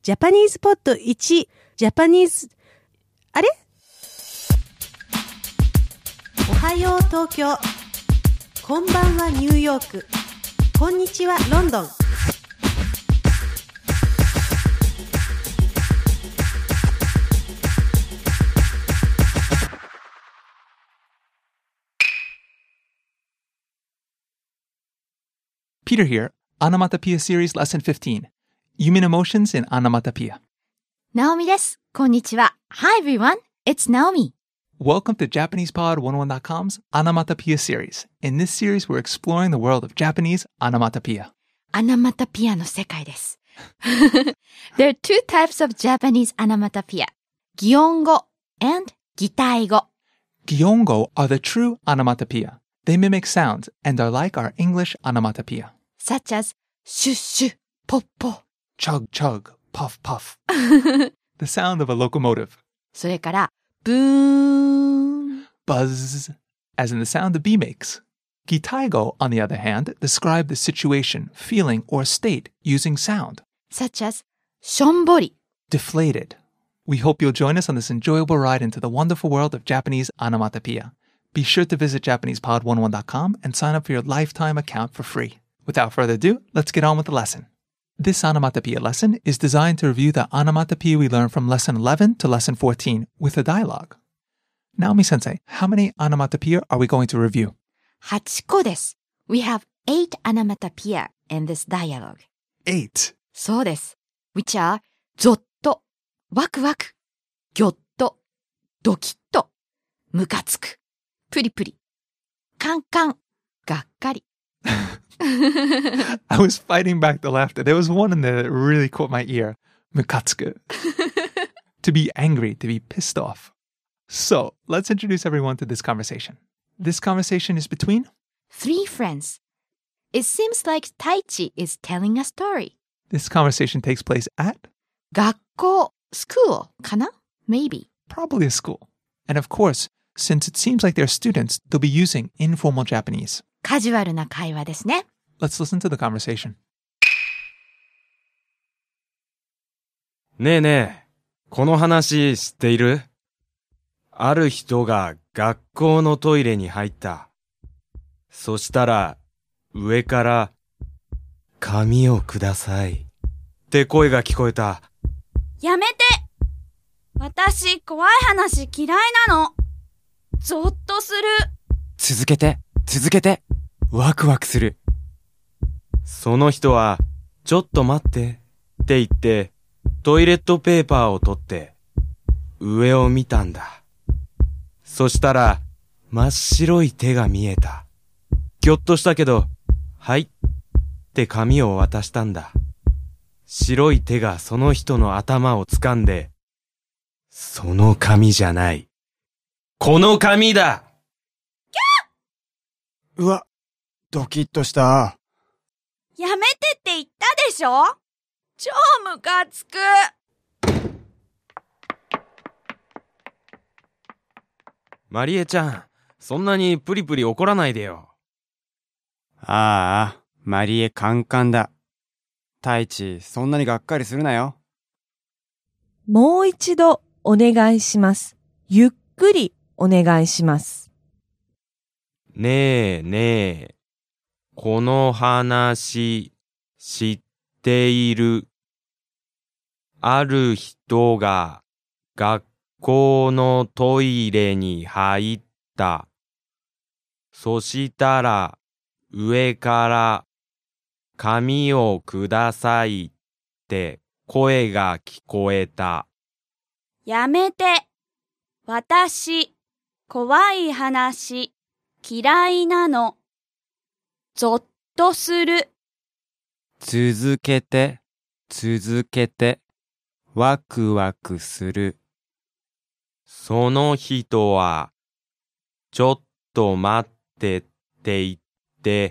ジャパニーズポッド1、ジャパニーズ、あれ？おはよう東京。こんばんはニューヨーク。こんにちはロンドン。 Peter here, Onomatopoeia Series Lesson 15. Human Emotions in Onomatopoeia. Naomi です。こんにちは。Hi everyone, it's Naomi. Welcome to JapanesePod101.com's Onomatopoeia Series. In this series, we're exploring the world of Japanese onomatopoeia. アナマタピアの世界です。There are two types of Japanese onomatopoeia. 擬音語 and 擬態語。 Gyongo are the true onomatopoeia. They mimic sounds and are like our English onomatopoeia. Such as シュッシュ、ポッポ。 Chug, chug, puff, puff. The sound of a locomotive. それから、ブーン。 Buzz, as in the sound the bee makes. Gitaigo, on the other hand, describe the situation, feeling, or state using sound. Such as しょんぼり。 Deflated. We hope you'll join us on this enjoyable ride into the wonderful world of Japanese onomatopoeia. Be sure to visit JapanesePod101.com and sign up for your lifetime account for free. Without further ado, let's get on with the lesson. This onomatopoeia lesson is designed to review the onomatopoeia we learned from lesson 11 to lesson 14 with a dialogue. Naomi Sensei, how many onomatopoeia are we going to review? 8個です。We have 8 onomatopoeia in this dialogue. 8. そうです。Which are ゾッと、ワクワク、ギョッと、ドキッと、ムカつく、プリプリ、カンカン、がっかり。 I was fighting back the laughter. There was one in there that really caught my ear. Mukatsuku. To be angry, to be pissed off. So, let's introduce everyone to this conversation. This conversation is between 3 friends. It seems like Taichi is telling a story. This conversation takes place at 学校、school かな Maybe. probably a school. And of course, since it seems like they're students, they'll be using informal Japanese. カジュアルな会話ですね。 Let's listen to the conversation. ねえねえ、この話知っている？ある人が学校のトイレに入った。そしたら、上から、紙をください。って声が聞こえた。 やめて！私、怖い話嫌いなの。ゾッとする。 続けて、続けて。ワクワクする。その人は、ちょっと待って、って言って、トイレットペーパーを取って、上を見たんだ。そしたら、真っ白い手が見えた。ぎょっとしたけど、はいって紙を渡したんだ。白い手がその人の頭を掴んで、その紙じゃない。この紙だ！ うわ、ドキッとした。 やめてって言ったでしょ？超ムカつく。 マリエちゃん、そんなにプリプリ怒らないでよ。 ああ、マリエカンカンだ。タイチ、そんなにがっかりするなよ。 もう一度お願いします。ゆっくりお願いします。 ねえねえ、この話知っている？ある人が学校のトイレに入った。そしたら上から紙をくださいって声が聞こえた。 やめて。私、怖い話嫌いなの。ゾッとする。 続けて、続けて。ワクワクする。 その人は、ちょっと待ってって言って、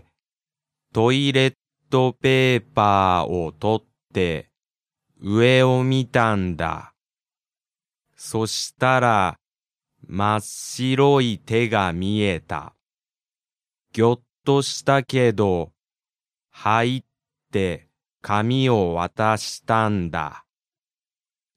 トイレットペーパーを取って、上を見たんだ。そしたら、真っ白い手が見えた。ぎょっとしたけど、はいって紙を渡したんだ。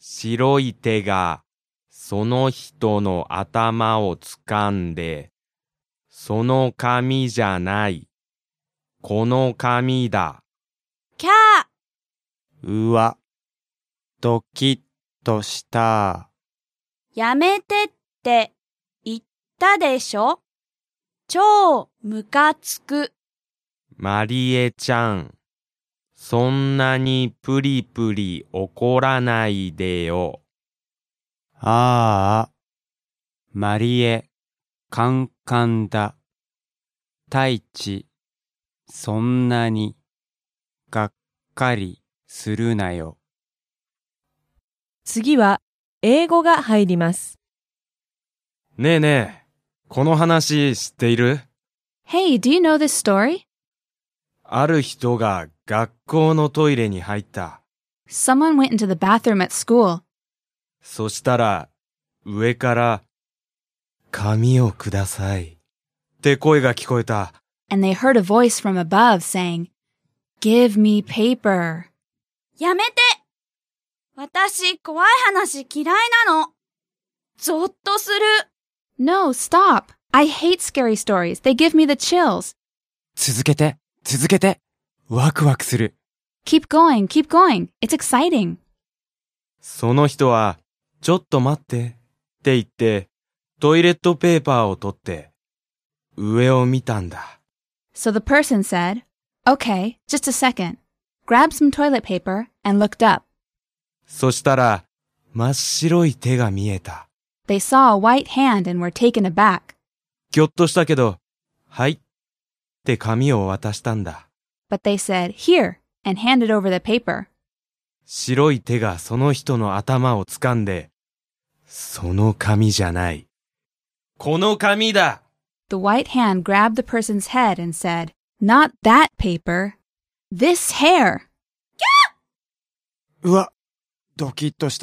白い手がその人の頭を掴んで、その髪じゃない。この髪だ。 キャーうわ、ドキッとした。 やめてって言ったでしょ。超ムカつく。 マリエちゃん、そんなにプリプリ怒らないでよ。 ああ、マリエ、カンカンだ。太一、そんなに、がっかりするなよ。 次は英語が入ります。 ねえねえ、この話知っている？ Hey, do you know this story? ある人が学校のトイレに入った。 Someone went into the bathroom at school. そしたら、上から、紙をください。って声が聞こえた。 And they heard a voice from above saying, Give me paper. やめて。私怖い話嫌いなの。ゾッとする。 No, stop. I hate scary stories. They give me the chills. 続けて、続けて。ワクワクする。 Keep going, keep going. It's exciting. その人は、ちょっと待って、って言って、トイレットペーパーを取って、上を見たんだ。 So the person said, Okay, just a second. Grabbed some toilet paper and looked up. そしたら、真っ白い手が見えた。 They saw a white hand and were taken aback. ぎょっとしたけど、はい、って紙を渡したんだ。 But they said, Here, and handed over the paper. 白い手がその人の頭を掴んで、その紙じゃない。この紙だ。 The white hand grabbed the person's head and said, Not that paper. This hair. うわ、ドキッとした。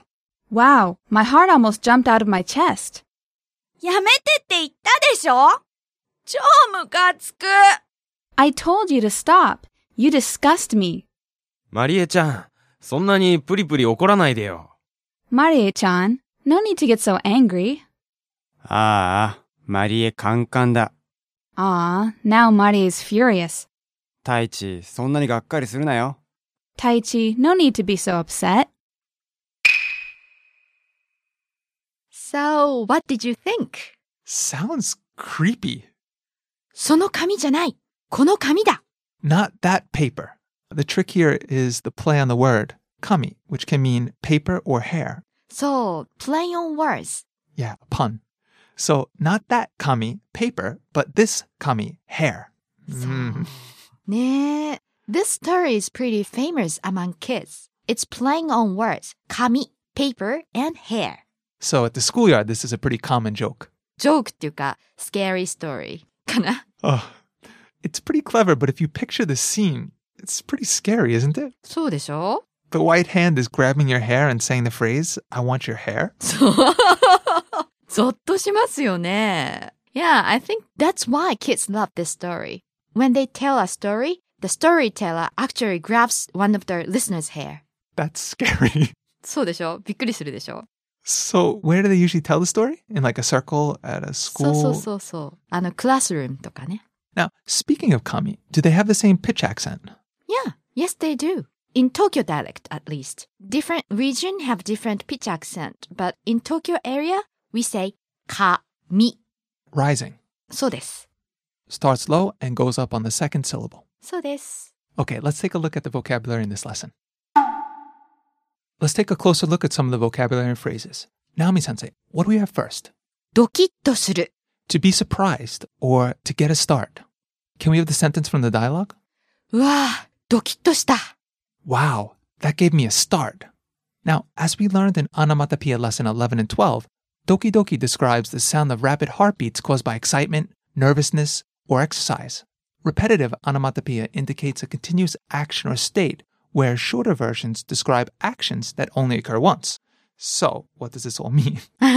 Wow, my heart almost jumped out of my chest. やめてって言ったでしょ。超ムカつく。 I told you to stop. You disgust me. マリエちゃん、そんなにプリプリ怒らないでよ。 Marie-chan, no need to get so angry. ああ、マリエカンカンだ。 Aw, now Marie is furious. 太一、そんなにがっかりするなよ。 Taichi, no need to be so upset. So, what did you think? Sounds creepy. その紙じゃない。この紙だ。 Not that paper. The trick here is the play on the word kami, which can mean paper or hair. So, play on words. Yeah, a pun. So, not that kami, paper, but this kami, hair. Mm. ねえ。This story is pretty famous among kids. It's playing on words. 紙, paper, and hair. So, at the schoolyard, this is a pretty common joke. ジョークっていうか、scary story かな。 Oh, it's pretty clever, but if you picture the scene, it's pretty scary, isn't it? そうでしょ The white hand is grabbing your hair and saying the phrase, I want your hair. そう。ゾッとしますよね。Yeah, I think that's why kids love this story. When they tell a story, the storyteller actually grabs one of their listeners' hair. That's scary. そうでしょびっくりするでしょ So, where do they usually tell the story? In like a circle at a そう school? そうそうそう。クラスルームとかね。 Now, speaking of kami, do they have the same pitch accent? Yeah, yes they do. In Tokyo dialect, at least. Different region have different pitch accent, but in Tokyo area, we say かみ。 Rising. そうです。 Starts low and goes up on the second syllable. そうです。 Okay, let's take a look at the vocabulary in this lesson. Let's take a closer look at some of the vocabulary and phrases. Naomi-sensei, what do we have first? ドキッとする。 To be surprised or to get a start. Can we have the sentence from the dialogue? うわぁ、ドキッとした。 Wow, that gave me a start. Now, as we learned in Onomatopoeia lesson 11 and 12, doki doki describes the sound of rapid heartbeats caused by excitement, nervousness, or exercise. Repetitive onomatopoeia indicates a continuous action or state, where shorter versions describe actions that only occur once. So, what does this all mean?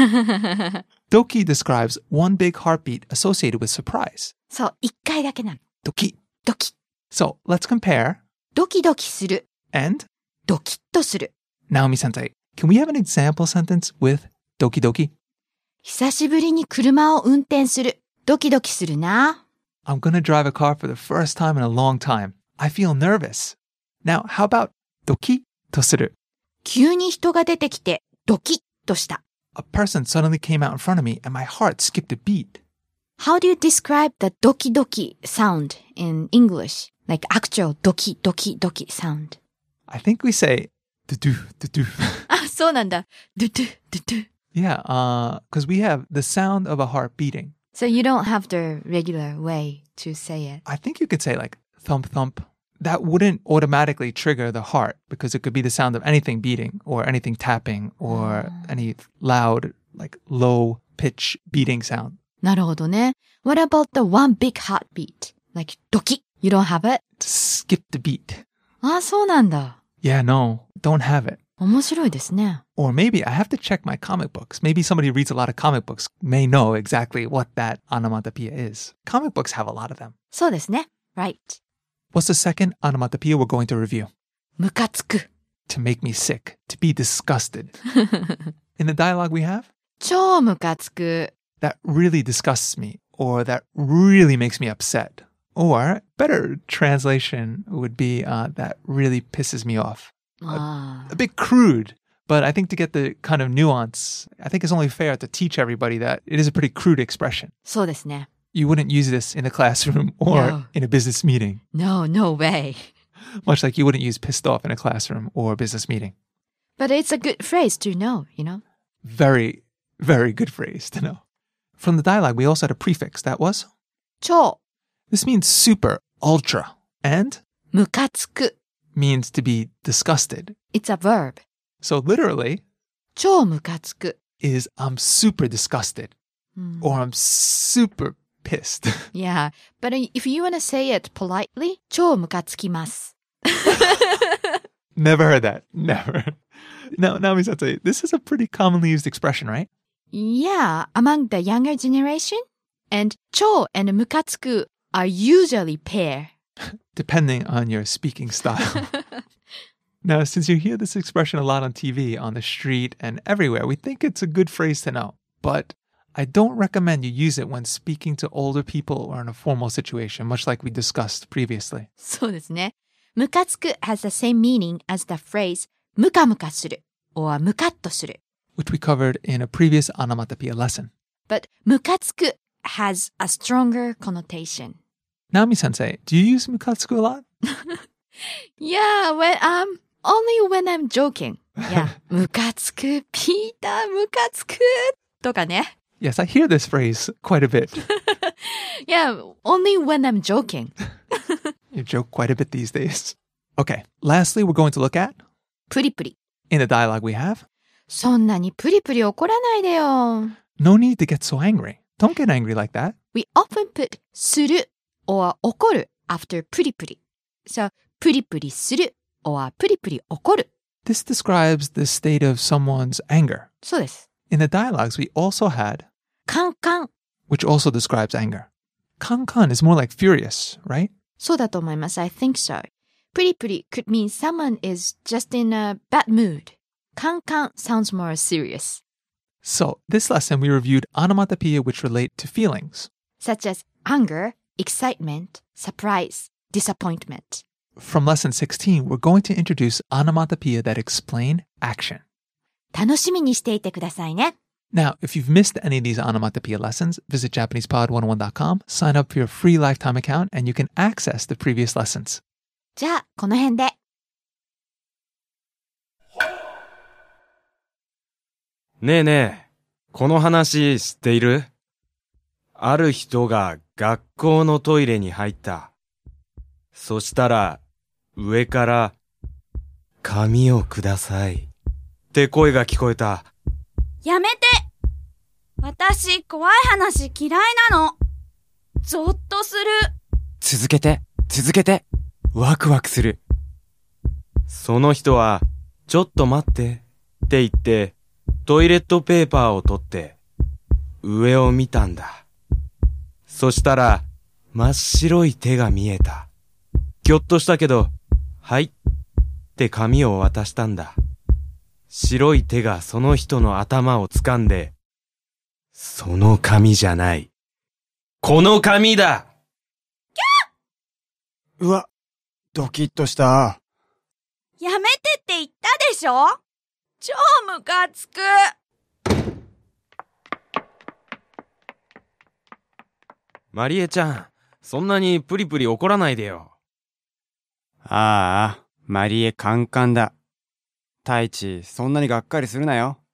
Doki describes one big heartbeat associated with surprise. そう、一回だけなの。 Doki. ドキッ。 So, let's compare. ドキドキする。 And ドキッとする。 Naomi-sensei, Can we have an example sentence with doki doki? 久しぶりに車を運転する。ドキドキするな。 I'm gonna drive a car for the first time in a long time. I feel nervous. Now, how about doki とする? 急に人が出てきて、ドキッとした。 A person suddenly came out in front of me and my heart skipped a beat. How do you describe the doki doki sound in English? Like actual doki doki doki sound. I think we say do-do, do-do. あ、そうなんだ。ドゥドゥ、ドゥドゥ。 Yeah, because we have the sound of a heart beating. So you don't have the regular way to say it. I think you could say like thump thump. That wouldn't automatically trigger the heart because it could be the sound of anything beating or anything tapping or any loud, like low pitch beating sound. なるほどね。What about the one big heartbeat? Like ドキ。You don't have it? Skip the beat. あ、そうなんだ。 Yeah, no, don't have it. 面白いですね。 Or maybe I have to check my comic books. Maybe somebody who reads a lot of comic books may know exactly what that onomatopoeia is. Comic books have a lot of them. そうですね。Right. What's the second onomatopoeia we're going to review? ムカつく。 To make me sick. To be disgusted. In the dialogue we have? 超ムカつく。 That really disgusts me. Or that really makes me upset. Or better translation would be that really pisses me off. A bit crude. But I think to get the kind of nuance, I think it's only fair to teach everybody that it is a pretty crude expression. そうですね。 You wouldn't use this in a classroom or No. in a business meeting. No, no way. Much like you wouldn't use pissed off in a classroom or a business meeting. But it's a good phrase to know, you know? Very, very good phrase to know. From the dialogue, we also had a prefix. That was? 超 This means super, ultra. And ムカつく。 means to be disgusted. It's a verb. So literally 超ムカつく。 is I'm super disgusted. Or I'm super pissed. Yeah, but if you want to say it politely, 超ムカつきます。 Never heard that. Never. Now, Naomi-sensei, this is a pretty commonly used expression, right? Yeah, among the younger generation. And 超 and ムカつく are usually pair. Depending on your speaking style. Now, since you hear this expression a lot on TV, on the street, and everywhere, we think it's a good phrase to know. But I don't recommend you use it when speaking to older people or in a formal situation, much like we discussed previously. そうですね。ムカつく has the same meaning as the phrase ムカムカする or ムカッとする. Which we covered in a previous onomatopoeia lesson. But ムカつく has a stronger connotation. Naomi-sensei, do you use mukatsuku a lot? Yeah, only when I'm joking. Yeah, ムカつく、ピータームカつくとかね。 Yes, I hear this phrase quite a bit. Yeah, only when I'm joking. You joke quite a bit these days. Okay, lastly, we're going to look at, プリプリ。 in the dialogue we have, そんなにプリプリ怒らないでよ。 no need to get so angry. Don't get angry like that. We often put する or 怒る after プリプリ. So, プリプリする or プリプリ怒る. This describes the state of someone's anger. そうです。 In the dialogues, we also had, カンカン。 which also describes anger. Kankan is more like furious, right? そうだと思います。I think so. プリプリ could mean someone is just in a bad mood. カンカン sounds more serious. So, this lesson we reviewed onomatopoeia which relate to feelings. Such as anger, excitement, surprise, disappointment. From lesson 16, we're going to introduce onomatopoeia that explain action. 楽しみにしていてくださいね。 Now, if you've missed any of these onomatopoeia lessons, visit JapanesePod101.com, sign up for your free lifetime account, and you can access the previous lessons. じゃあ、この辺で。 ねえねえ、この話知っている？ある人が学校のトイレに入った。そしたら、上から、紙をください。って声が聞こえた。 やめて！私、怖い話嫌いなの。ゾッとする。 続けて、続けて。ワクワクする。 その人は、ちょっと待って、って言って、トイレットペーパーを取って、上を見たんだ。そしたら、真っ白い手が見えた。ぎょっとしたけど、はい、って紙を渡したんだ。 白い手がその人の頭を掴んで、その髪じゃない。この髪だ。 うわ、ドキッとした。 やめてって言ったでしょ。超ムカつく。 マリエちゃん、そんなにプリプリ怒らないでよ。 ああ、マリエカンカンだ。太一、そんなにがっかりするなよ。